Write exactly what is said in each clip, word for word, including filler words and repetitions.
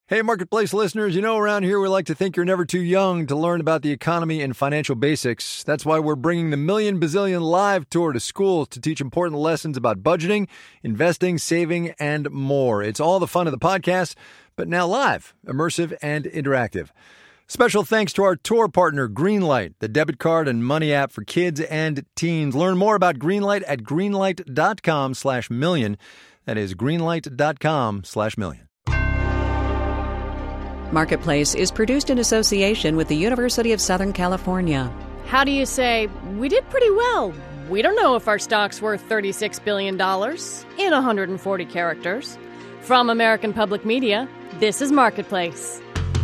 Hey, Marketplace listeners, you know around here we like to think you're never too young to learn about the economy and financial basics. That's why we're bringing the Million Bazillion Live Tour to schools to teach important lessons about budgeting, investing, saving, and more. It's all the fun of the podcast, but now live, immersive, and interactive. Special thanks to our tour partner, Greenlight, the debit card and money app for kids and teens. Learn more about Greenlight at greenlight.com slash million. That is greenlight.com slash million. Marketplace is produced in association with the University of Southern California. How do you say, we did pretty well? We don't know if our stock's worth thirty-six billion dollars in one hundred forty characters. From American Public Media, this is Marketplace.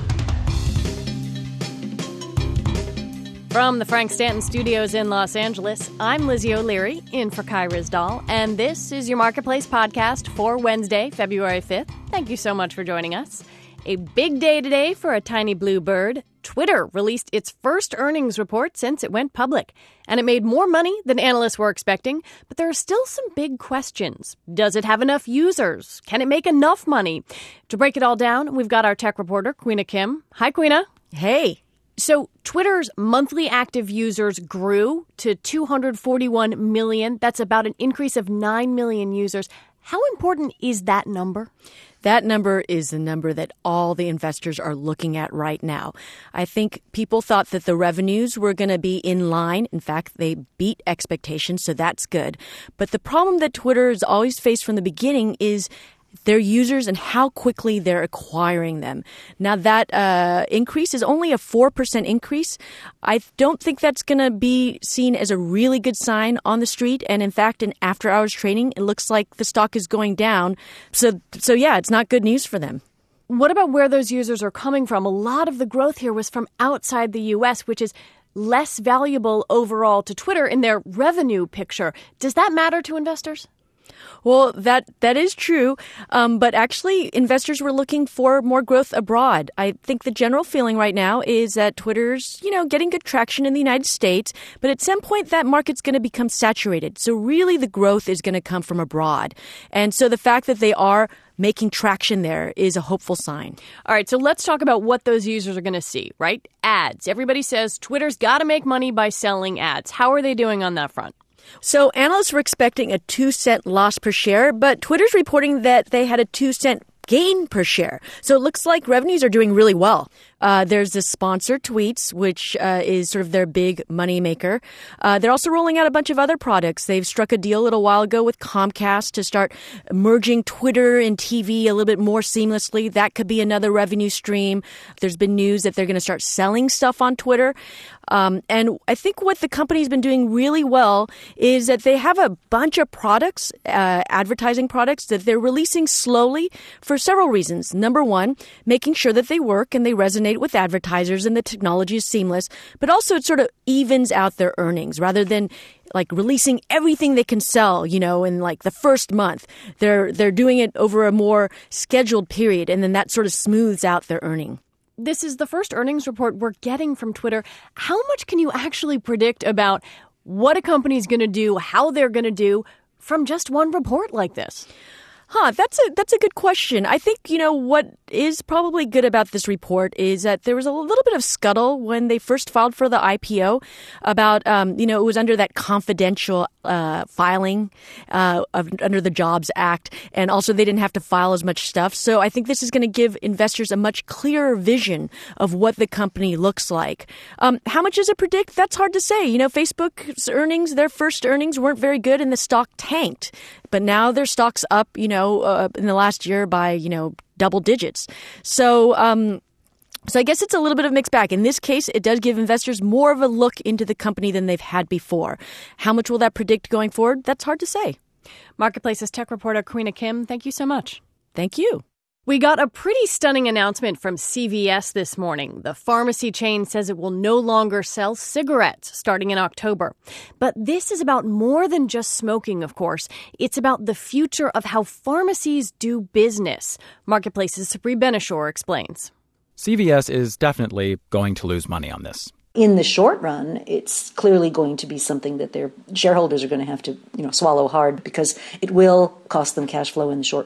From the Frank Stanton Studios in Los Angeles, I'm Lizzie O'Leary, in for Kai Ryssdal, and this is your Marketplace podcast for Wednesday, February fifth. Thank you so much for joining us. A big day today for a tiny blue bird. Twitter released its first earnings report since it went public, and it made more money than analysts were expecting, but there are still some big questions. Does it have enough users? Can it make enough money? To break it all down, we've got our tech reporter, Queena Kim. Hi, Queena. Hey. So Twitter's monthly active users grew to two hundred forty-one million. That's about an increase of nine million users. How important is that number? That number is the number that all the investors are looking at right now. I think people thought that the revenues were going to be in line. In fact, they beat expectations, so that's good. But the problem that Twitter has always faced from the beginning is their users and how quickly they're acquiring them. Now, that uh, increase is only a four percent increase. I don't think that's going to be seen as a really good sign on the street. And in fact, in after-hours trading, it looks like the stock is going down. So, so yeah, it's not good news for them. What about where those users are coming from? A lot of the growth here was from outside the U S, which is less valuable overall to Twitter in their revenue picture. Does that matter to investors? Well, that that is true. Um, but actually, investors were looking for more growth abroad. I think the general feeling right now is that Twitter's, you know, getting good traction in the United States. But at some point, that market's going to become saturated. So really, the growth is going to come from abroad. And so the fact that they are making traction there is a hopeful sign. All right, so let's talk about what those users are going to see, right? Ads. Everybody says Twitter's got to make money by selling ads. How are they doing on that front? So analysts were expecting a two cent loss per share, but Twitter's reporting that they had a two cent gain per share. So it looks like revenues are doing really well. Uh, there's the sponsored tweets, which uh, is sort of their big money maker. Uh, they're also rolling out a bunch of other products. They've struck a deal a little while ago with Comcast to start merging Twitter and T V a little bit more seamlessly. That could be another revenue stream. There's been news that they're going to start selling stuff on Twitter. Um, and I think what the company's been doing really well is that they have a bunch of products, uh, advertising products that they're releasing slowly for several reasons. Number one, making sure that they work and they resonate with advertisers and the technology is seamless, but also it sort of evens out their earnings rather than like releasing everything they can sell, you know, in like the first month. They're they're doing it over a more scheduled period, and then that sort of smooths out their earning. This is the first earnings report we're getting from Twitter. How much can you actually predict about what a company's going to do, how they're going to do from just one report like this? Huh, that's a that's a good question. I think, you know, what is probably good about this report is that there was a little bit of scuttle when they first filed for the I P O about, um, you know, it was under that confidential uh, filing uh, of, under the Jobs Act. And also they didn't have to file as much stuff. So I think this is going to give investors a much clearer vision of what the company looks like. Um, how much does it predict? That's hard to say. You know, Facebook's earnings, their first earnings weren't very good and the stock tanked. But now their stock's up, you know, uh, in the last year by, you know, double digits. So, um, so I guess it's a little bit of a mixed bag. In this case, it does give investors more of a look into the company than they've had before. How much will that predict going forward? That's hard to say. Marketplace's tech reporter, Queena Kim, thank you so much. Thank you. We got a pretty stunning announcement from C V S this morning. The pharmacy chain says it will no longer sell cigarettes starting in October. But this is about more than just smoking, of course. It's about the future of how pharmacies do business. Marketplace's Sabri Ben-Achour explains. C V S is definitely going to lose money on this. In the short run, it's clearly going to be something that their shareholders are going to have to, you know, swallow hard because it will cost them cash flow in the short run.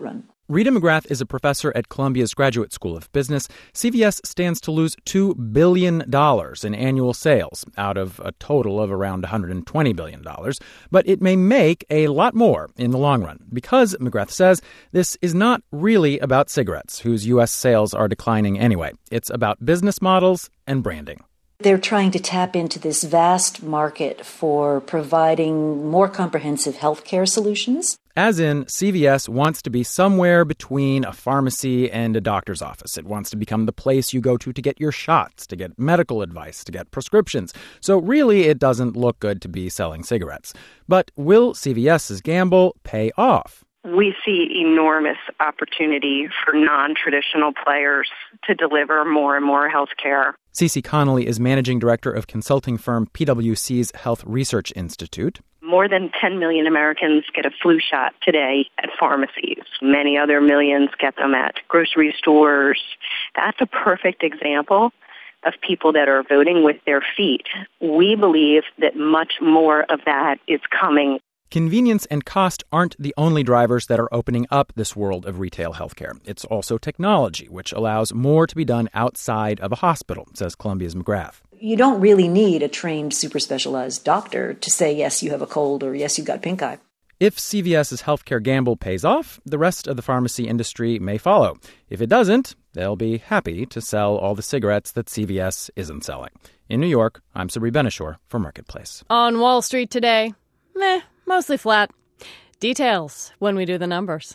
Rita McGrath is a professor at Columbia's Graduate School of Business. C V S stands to lose two billion dollars in annual sales out of a total of around one hundred twenty billion dollars. But it may make a lot more in the long run because, McGrath says, this is not really about cigarettes, whose U S sales are declining anyway. It's about business models and branding. They're trying to tap into this vast market for providing more comprehensive healthcare solutions. As in, C V S wants to be somewhere between a pharmacy and a doctor's office. It wants to become the place you go to to get your shots, to get medical advice, to get prescriptions. So really, it doesn't look good to be selling cigarettes. But will CVS's gamble pay off? We see enormous opportunity for non-traditional players to deliver more and more health care. Cece Connolly is managing director of consulting firm PwC's Health Research Institute. More than ten million Americans get a flu shot today at pharmacies. Many other millions get them at grocery stores. That's a perfect example of people that are voting with their feet. We believe that much more of that is coming. Convenience and cost aren't the only drivers that are opening up this world of retail healthcare. It's also technology, which allows more to be done outside of a hospital, says Columbia's McGrath. You don't really need a trained, super specialized doctor to say, yes, you have a cold or yes, you got pink eye. If CVS's healthcare gamble pays off, the rest of the pharmacy industry may follow. If it doesn't, they'll be happy to sell all the cigarettes that C V S isn't selling. In New York, I'm Sabri Benishore for Marketplace. On Wall Street today, meh. Mostly flat. Details when we do the numbers.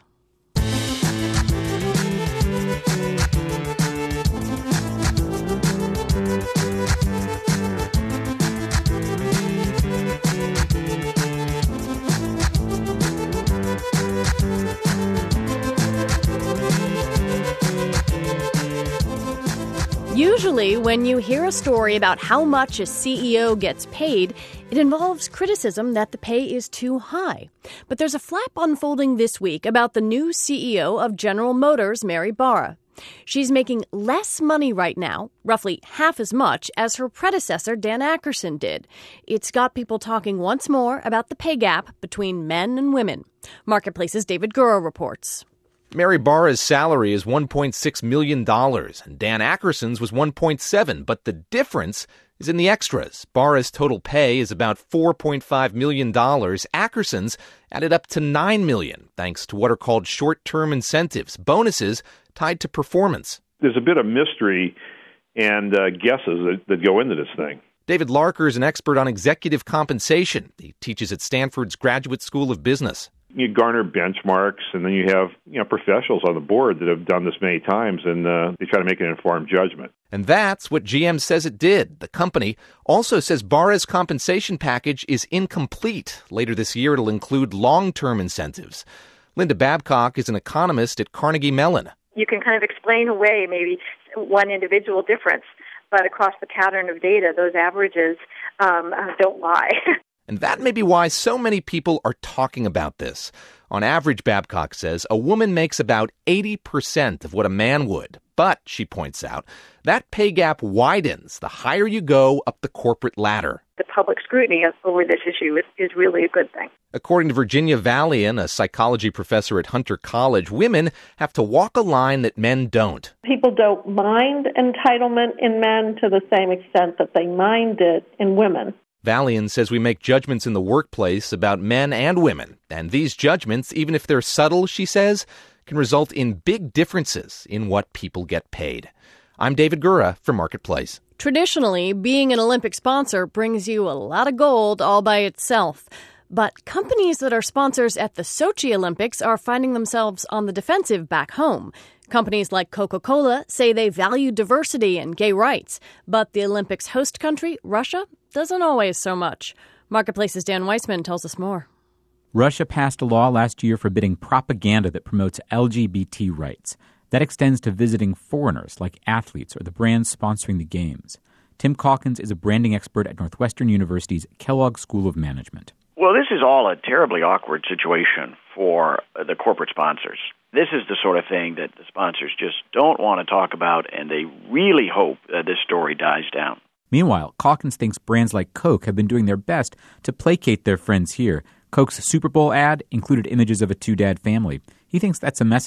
Usually, when you hear a story about how much a C E O gets paid, it involves criticism that the pay is too high. But there's a flap unfolding this week about the new C E O of General Motors, Mary Barra. She's making less money right now, roughly half as much as her predecessor, Dan Akerson, did. It's got people talking once more about the pay gap between men and women. Marketplace's David Gura reports. Mary Barra's salary is one point six million dollars, and Dan Akerson's was one point seven, but the difference is in the extras. Barra's total pay is about four point five million dollars. Akerson's added up to nine million dollars, thanks to what are called short-term incentives, bonuses tied to performance. There's a bit of mystery and uh, guesses that, that go into this thing. David Larker is an expert on executive compensation. He teaches at Stanford's Graduate School of Business. You garner benchmarks, and then you have you know professionals on the board that have done this many times, and uh, they try to make an informed judgment. And that's what G M says it did. The company also says Barra's compensation package is incomplete. Later this year, it'll include long-term incentives. Linda Babcock is an economist at Carnegie Mellon. You can kind of explain away maybe one individual difference, but across the pattern of data, those averages um, uh, don't lie. And that may be why so many people are talking about this. On average, Babcock says, a woman makes about eighty percent of what a man would. But, she points out, that pay gap widens the higher you go up the corporate ladder. The public scrutiny over this issue is, is really a good thing. According to Virginia Valian, a psychology professor at Hunter College, women have to walk a line that men don't. People don't mind entitlement in men to the same extent that they mind it in women. Valian says we make judgments in the workplace about men and women, and these judgments, even if they're subtle, she says, can result in big differences in what people get paid. I'm David Gura for Marketplace. Traditionally, being an Olympic sponsor brings you a lot of gold all by itself. But companies that are sponsors at the Sochi Olympics are finding themselves on the defensive back home. Companies like Coca-Cola say they value diversity and gay rights, but the Olympics host country, Russia, doesn't always so much. Marketplace's Dan Weissman tells us more. Russia passed a law last year forbidding propaganda that promotes L G B T rights. That extends to visiting foreigners like athletes or the brands sponsoring the games. Tim Calkins is a branding expert at Northwestern University's Kellogg School of Management. Well, this is all a terribly awkward situation for the corporate sponsors. This is the sort of thing that the sponsors just don't want to talk about, and they really hope that this story dies down. Meanwhile, Calkins thinks brands like Coke have been doing their best to placate their friends here. Coke's Super Bowl ad included images of a two-dad family. He thinks that's a message.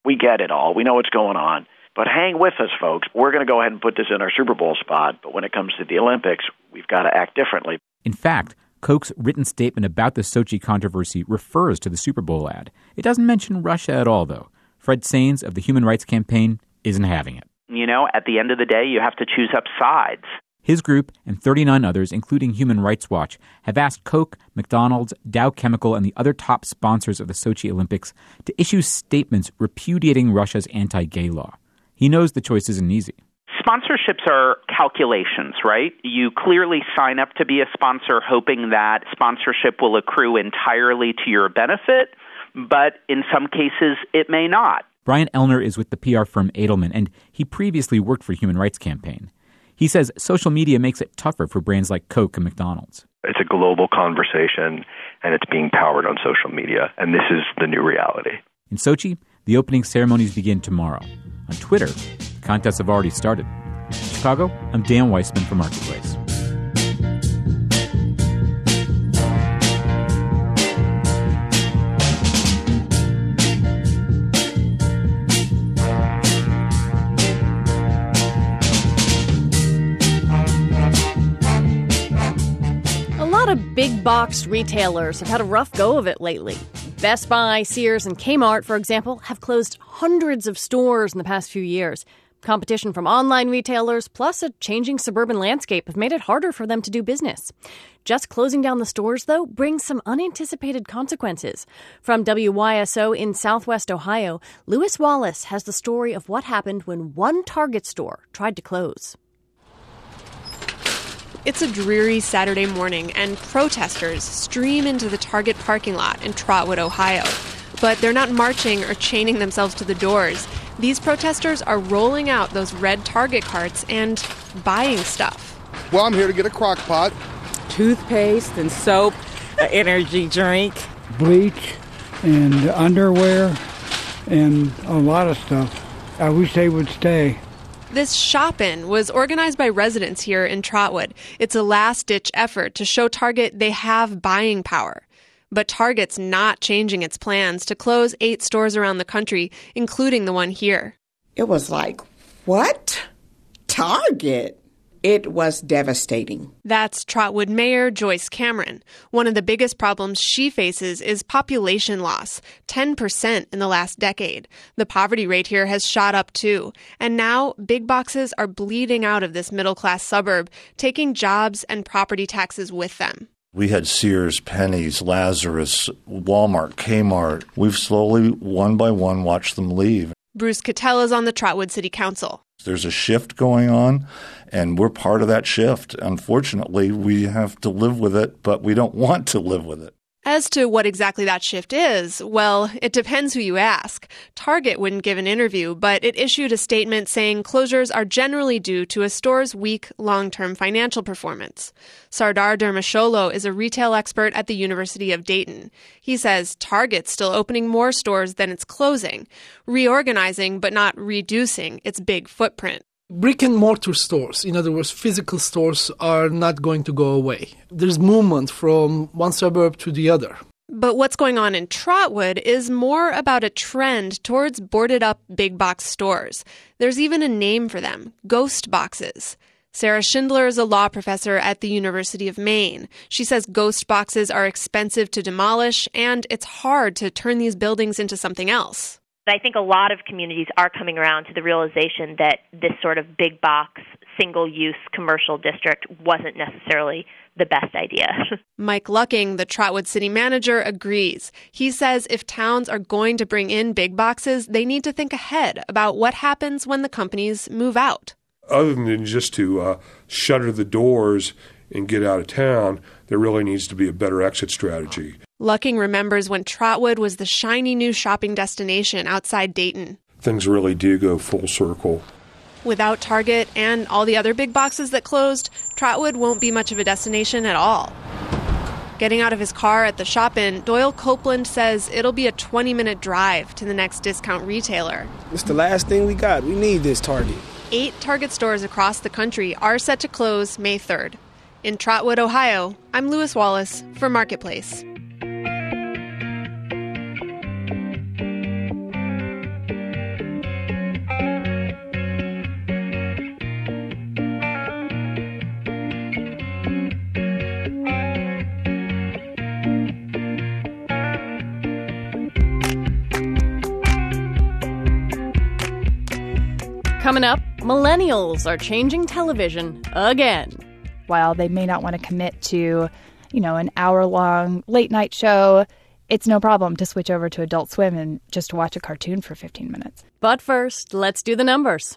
We get it all. We know what's going on. But hang with us, folks. We're going to go ahead and put this in our Super Bowl spot. But when it comes to the Olympics, we've got to act differently. In fact, Koch's written statement about the Sochi controversy refers to the Super Bowl ad. It doesn't mention Russia at all, though. Fred Sains of the Human Rights Campaign isn't having it. You know, at the end of the day, you have to choose up sides. His group and thirty-nine others, including Human Rights Watch, have asked Koch, McDonald's, Dow Chemical, and the other top sponsors of the Sochi Olympics to issue statements repudiating Russia's anti-gay law. He knows the choice isn't easy. Sponsorships are calculations, right? You clearly sign up to be a sponsor hoping that sponsorship will accrue entirely to your benefit, but in some cases it may not. Brian Elner is with the P R firm Edelman, and he previously worked for Human Rights Campaign. He says social media makes it tougher for brands like Coke and McDonald's. It's a global conversation, and it's being powered on social media, and this is the new reality. In Sochi, the opening ceremonies begin tomorrow. On Twitter, the contests have already started. In Chicago, I'm Dan Weissman for Marketplace. Big box retailers have had a rough go of it lately. Best Buy, Sears, and Kmart, for example, have closed hundreds of stores in the past few years. Competition from online retailers, plus a changing suburban landscape, have made it harder for them to do business. Just closing down the stores, though, brings some unanticipated consequences. From W Y S O in Southwest Ohio, Lewis Wallace has the story of what happened when one Target store tried to close. It's a dreary Saturday morning, and protesters stream into the Target parking lot in Trotwood, Ohio. But they're not marching or chaining themselves to the doors. These protesters are rolling out those red Target carts and buying stuff. Well, I'm here to get a crock pot. Toothpaste and soap, an energy drink. Bleach and underwear and a lot of stuff. I wish they would stay. This shop-in was organized by residents here in Trotwood. It's a last-ditch effort to show Target they have buying power. But Target's not changing its plans to close eight stores around the country, including the one here. It was like, what? Target? It was devastating. That's Trotwood Mayor Joyce Cameron. One of the biggest problems she faces is population loss, ten percent in the last decade. The poverty rate here has shot up too. And now big boxes are bleeding out of this middle-class suburb, taking jobs and property taxes with them. We had Sears, Penny's, Lazarus, Walmart, Kmart. We've slowly, one by one, watched them leave. Bruce Cattell is on the Trotwood City Council. There's a shift going on, and we're part of that shift. Unfortunately, we have to live with it, but we don't want to live with it. As to what exactly that shift is, well, it depends who you ask. Target wouldn't give an interview, but it issued a statement saying closures are generally due to a store's weak long-term financial performance. Sardar Dermasholo is a retail expert at the University of Dayton. He says Target's still opening more stores than it's closing, reorganizing but not reducing its big footprint. Brick and mortar stores, in other words, physical stores, are not going to go away. There's movement from one suburb to the other. But what's going on in Trotwood is more about a trend towards boarded-up big-box stores. There's even a name for them, ghost boxes. Sarah Schindler is a law professor at the University of Maine. She says ghost boxes are expensive to demolish, and it's hard to turn these buildings into something else. I think a lot of communities are coming around to the realization that this sort of big box, single-use commercial district wasn't necessarily the best idea. Mike Lucking, the Trotwood city manager, agrees. He says if towns are going to bring in big boxes, they need to think ahead about what happens when the companies move out. Other than just to uh, shutter the doors and get out of town, there really needs to be a better exit strategy. Lucking remembers when Trotwood was the shiny new shopping destination outside Dayton. Things really do go full circle. Without Target and all the other big boxes that closed, Trotwood won't be much of a destination at all. Getting out of his car at the shop-in, Doyle Copeland says it'll be a twenty-minute drive to the next discount retailer. It's the last thing we got. We need this Target. Eight Target stores across the country are set to close May third. In Trotwood, Ohio, I'm Lewis Wallace for Marketplace. Coming up, millennials are changing television again. While they may not want to commit to, you know, an hour-long late-night show, it's no problem to switch over to Adult Swim and just watch a cartoon for fifteen minutes. But first, let's do the numbers.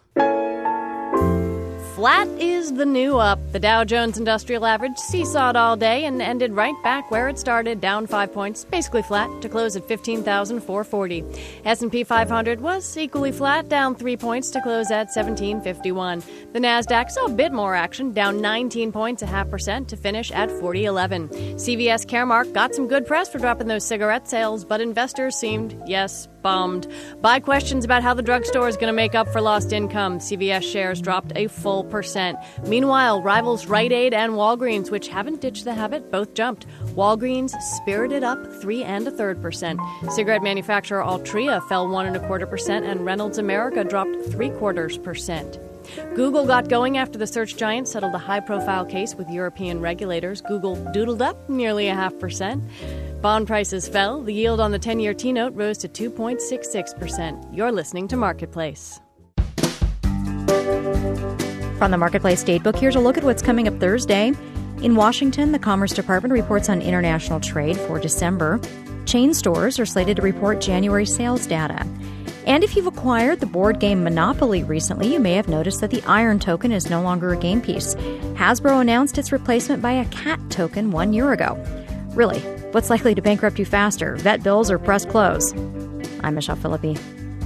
Flat is the new up. The Dow Jones Industrial Average seesawed all day and ended right back where it started, down five points, basically flat, to close at fifteen thousand four hundred forty. S and P five hundred was equally flat, down three points to close at seventeen fifty-one. The Nasdaq saw a bit more action, down nineteen points, a half percent, to finish at forty eleven. C V S Caremark got some good press for dropping those cigarette sales, but investors seemed, yes, bummed. By questions about how the drugstore is going to make up for lost income, C V S shares dropped a full percent. Meanwhile, rivals Rite Aid and Walgreens, which haven't ditched the habit, both jumped. Walgreens spirited up three and a third percent. Cigarette manufacturer Altria fell one and a quarter percent, and Reynolds America dropped three quarters percent. Google got going after the search giant settled a high-profile case with European regulators. Google doodled up nearly a half percent. Bond prices fell. The yield on the ten-year T-note rose to two point six six percent. You're listening to Marketplace. From the Marketplace Datebook, here's a look at what's coming up Thursday. In Washington, the Commerce Department reports on international trade for December. Chain stores are slated to report January sales data. And if you've acquired the board game Monopoly recently, you may have noticed that the Iron token is no longer a game piece. Hasbro announced its replacement by a cat token one year ago. Really, what's likely to bankrupt you faster, vet bills or press close? I'm Michelle Philippi.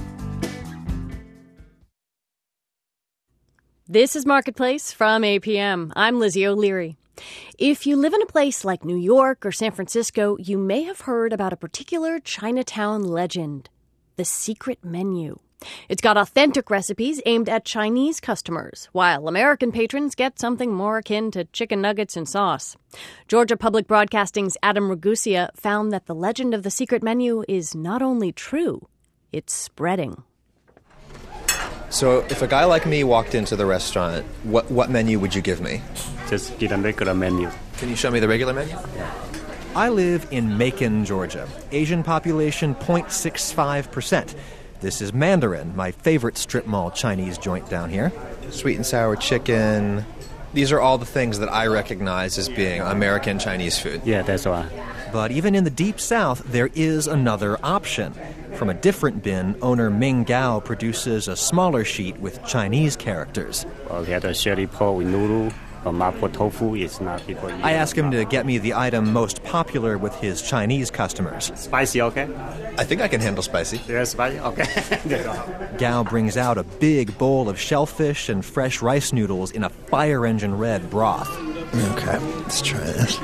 This is Marketplace from A P M. I'm Lizzie O'Leary. If you live in a place like New York or San Francisco, you may have heard about a particular Chinatown legend, the secret menu. It's got authentic recipes aimed at Chinese customers, while American patrons get something more akin to chicken nuggets and sauce. Georgia Public Broadcasting's Adam Ragusia found that the legend of the secret menu is not only true, it's spreading. So if a guy like me walked into the restaurant, what what menu would you give me? Just get a regular menu. Can you show me the regular menu? Yeah. I live in Macon, Georgia. Asian population zero point six five percent. This is Mandarin, my favorite strip mall Chinese joint down here. Sweet and sour chicken. These are all the things that I recognize as being American Chinese food. Yeah, that's right. But even in the Deep South, there is another option. From a different bin, owner Ming Gao produces a smaller sheet with Chinese characters. Well, we had a sherry pot with noodle, or mapo tofu. It's not people eat. I ask him to get me the item most popular with his Chinese customers. Spicy, okay? I think I can handle spicy. Yeah, spicy? Okay. Gao brings out a big bowl of shellfish and fresh rice noodles in a fire engine red broth. Okay, let's try this.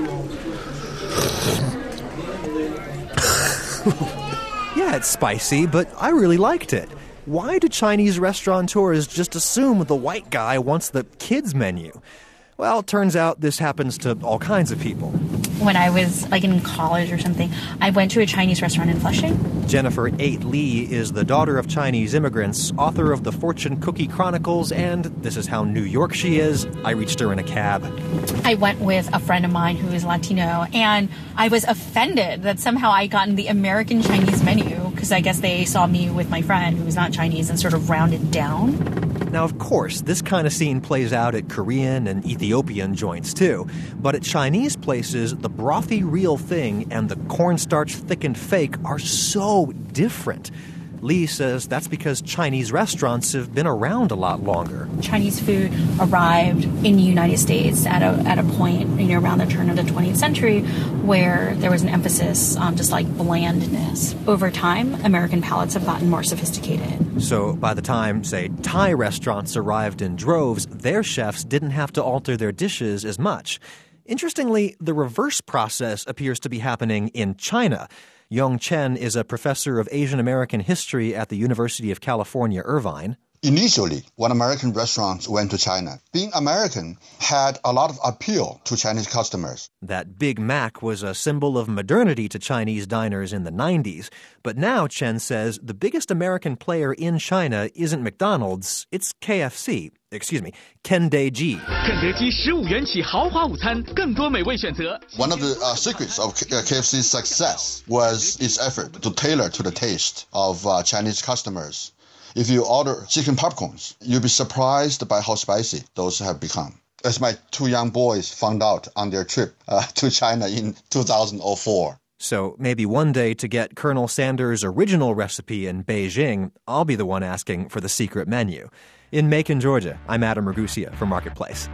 Yeah, it's spicy, but I really liked it. Why do Chinese restaurateurs just assume the white guy wants the kids' menu? Well, it turns out this happens to all kinds of people. When I was like in college or something, I went to a Chinese restaurant in Flushing. Jennifer Eight Lee is the daughter of Chinese immigrants, author of the Fortune Cookie Chronicles, and this is how New York she is. I reached her in a cab. I went with a friend of mine who is Latino, and I was offended that somehow I gotten the American Chinese menu, because I guess they saw me with my friend who was not Chinese and sort of rounded down. Now, of course, this kind of scene plays out at Korean and Ethiopian joints, too. But at Chinese places, the brothy real thing and the cornstarch thickened fake are so different. Lee says that's because Chinese restaurants have been around a lot longer. Chinese food arrived in the United States at a at a point, you know, around the turn of the twentieth century where there was an emphasis on just like blandness. Over time, American palates have gotten more sophisticated. So by the time, say, Thai restaurants arrived in droves, their chefs didn't have to alter their dishes as much. Interestingly, the reverse process appears to be happening in China. Yong Chen is a professor of Asian American history at the University of California, Irvine. Initially, when American restaurants went to China, being American had a lot of appeal to Chinese customers. That Big Mac was a symbol of modernity to Chinese diners in the nineties. But now, Chen says, the biggest American player in China isn't McDonald's, it's K F C. Excuse me, Kendeji. One of the uh, secrets of K F C's success was its effort to tailor to the taste of uh, Chinese customers. If you order chicken popcorns, you'll be surprised by how spicy those have become. As my two young boys found out on their trip uh, to China in two thousand four. So maybe one day to get Colonel Sanders' original recipe in Beijing, I'll be the one asking for the secret menu. In Macon, Georgia, I'm Adam Ragusia for Marketplace.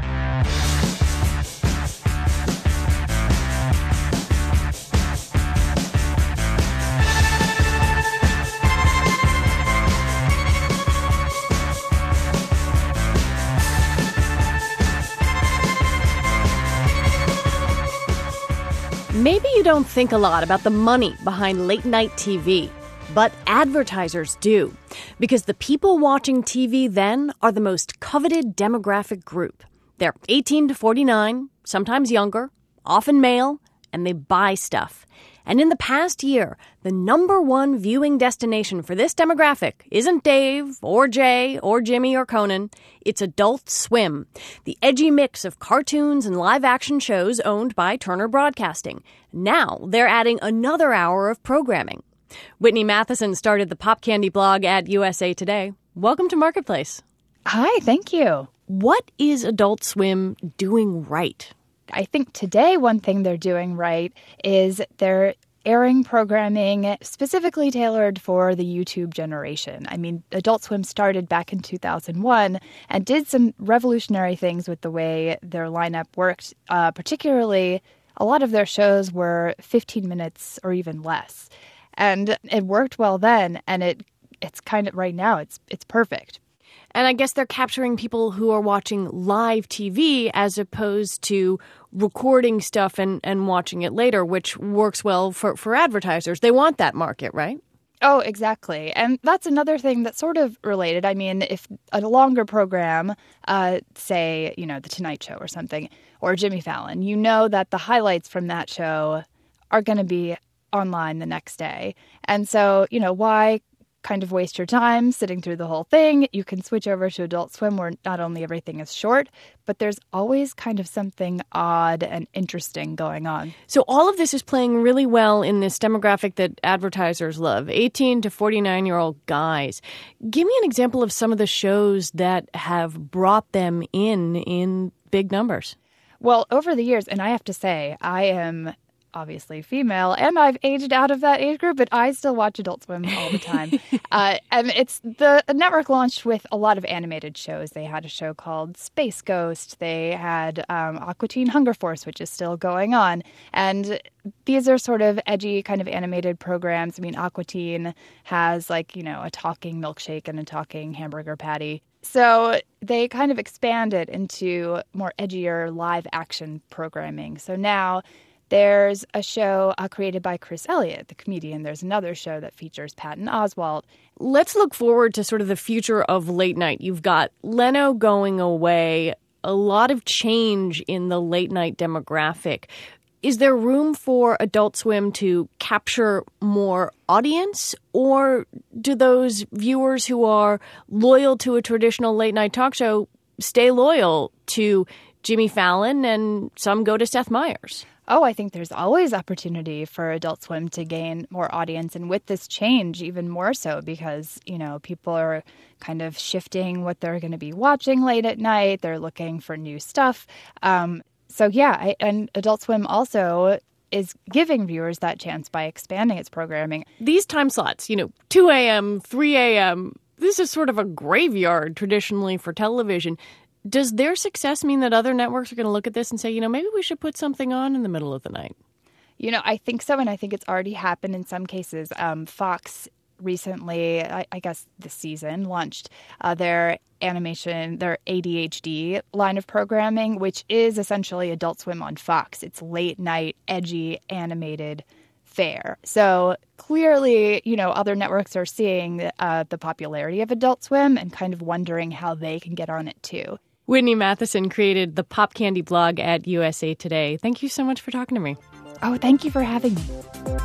Maybe you don't think a lot about the money behind late-night T V, but advertisers do, because the people watching T V then are the most coveted demographic group. They're eighteen to forty-nine, sometimes younger, often male, and they buy stuff. And in the past year, the number one viewing destination for this demographic isn't Dave or Jay or Jimmy or Conan. It's Adult Swim, the edgy mix of cartoons and live-action shows owned by Turner Broadcasting. Now they're adding another hour of programming. Whitney Matheson started the Pop Candy blog at U S A Today. Welcome to Marketplace. Hi, thank you. What is Adult Swim doing right? I think today one thing they're doing right is they're airing programming specifically tailored for the YouTube generation. I mean, Adult Swim started back in two thousand one and did some revolutionary things with the way their lineup worked. Uh, particularly, a lot of their shows were fifteen minutes or even less. And it worked well then, and it it's kind of right now, it's it's perfect. And I guess they're capturing people who are watching live T V as opposed to recording stuff and, and watching it later, which works well for, for advertisers. They want that market, right? Oh, exactly. And that's another thing that's sort of related. I mean, if a longer program, uh, say, you know, The Tonight Show or something, or Jimmy Fallon, you know that the highlights from that show are going to be online the next day. And so, you know, why kind of waste your time sitting through the whole thing? You can switch over to Adult Swim where not only everything is short, but there's always kind of something odd and interesting going on. So all of this is playing really well in this demographic that advertisers love, eighteen to forty-nine-year-old guys. Give me an example of some of the shows that have brought them in in big numbers. Well, over the years, and I have to say, I am obviously female, and I've aged out of that age group, but I still watch Adult Swim all the time. uh, and it's the network launched with a lot of animated shows. They had a show called Space Ghost. They had um, Aqua Teen Hunger Force, which is still going on. And these are sort of edgy kind of animated programs. I mean, Aqua Teen has like, you know, a talking milkshake and a talking hamburger patty. So they kind of expanded into more edgier live action programming. So now there's a show uh, created by Chris Elliott, the comedian. There's another show that features Patton Oswalt. Let's look forward to sort of the future of late night. You've got Leno going away, a lot of change in the late night demographic. Is there room for Adult Swim to capture more audience, or do those viewers who are loyal to a traditional late night talk show stay loyal to Jimmy Fallon and some go to Seth Meyers? Oh, I think there's always opportunity for Adult Swim to gain more audience. And with this change, even more so, because, you know, people are kind of shifting what they're going to be watching late at night. They're looking for new stuff. Um, so, yeah, I, and Adult Swim also is giving viewers that chance by expanding its programming. These time slots, you know, two a.m., three a.m., this is sort of a graveyard traditionally for television. Does their success mean that other networks are going to look at this and say, you know, maybe we should put something on in the middle of the night? You know, I think so, and I think it's already happened in some cases. Um, Fox recently, I, I guess this season, launched uh, their animation, their A D H D line of programming, which is essentially Adult Swim on Fox. It's late night, edgy, animated fare. So clearly, you know, other networks are seeing uh, the popularity of Adult Swim and kind of wondering how they can get on it too. Whitney Matheson created the Pop Candy blog at U S A Today. Thank you so much for talking to me. Oh, thank you for having me.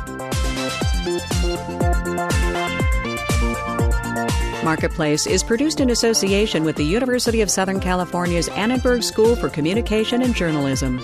Marketplace is produced in association with the University of Southern California's Annenberg School for Communication and Journalism.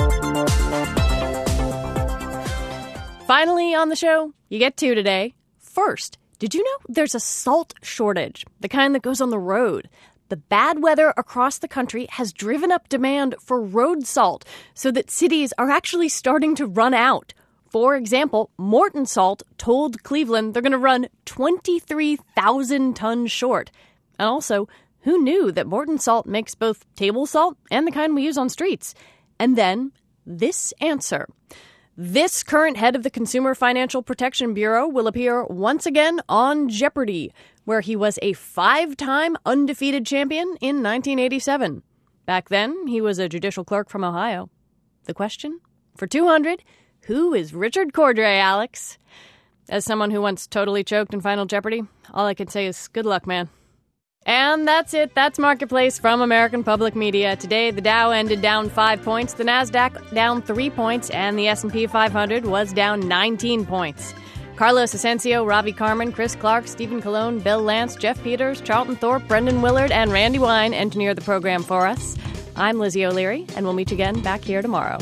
Finally on the show, you get two today. First, did you know there's a salt shortage, the kind that goes on the road? The bad weather across the country has driven up demand for road salt so that cities are actually starting to run out. For example, Morton Salt told Cleveland they're going to run twenty-three thousand tons short. And also, who knew that Morton Salt makes both table salt and the kind we use on streets? And then, this answer. This current head of the Consumer Financial Protection Bureau will appear once again on Jeopardy! Where he was a five-time undefeated champion in nineteen eighty-seven. Back then, he was a judicial clerk from Ohio. The question? For two hundred, who is Richard Cordray, Alex? As someone who once totally choked in Final Jeopardy, all I can say is good luck, man. And that's it. That's Marketplace from American Public Media. Today, the Dow ended down five points, the NASDAQ down three points, and the S and P five hundred was down nineteen points. Carlos Asensio, Ravi Carmen, Chris Clark, Stephen Colon, Bill Lance, Jeff Peters, Charlton Thorpe, Brendan Willard, and Randy Wine engineer the program for us. I'm Lizzie O'Leary, and we'll meet you again back here tomorrow.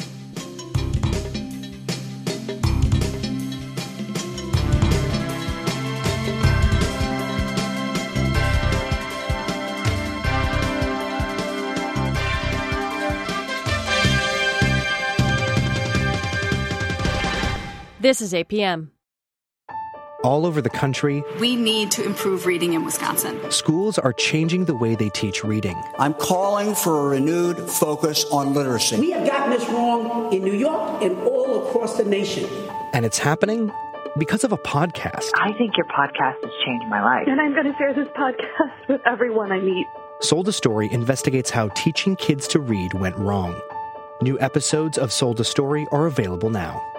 This is A P M. All over the country, we need to improve reading in Wisconsin. Schools are changing the way they teach reading. I'm calling for a renewed focus on literacy. We have gotten this wrong in New York and all across the nation. And it's happening because of a podcast. I think your podcast has changed my life. And I'm going to share this podcast with everyone I meet. Sold a Story investigates how teaching kids to read went wrong. New episodes of Sold a Story are available now.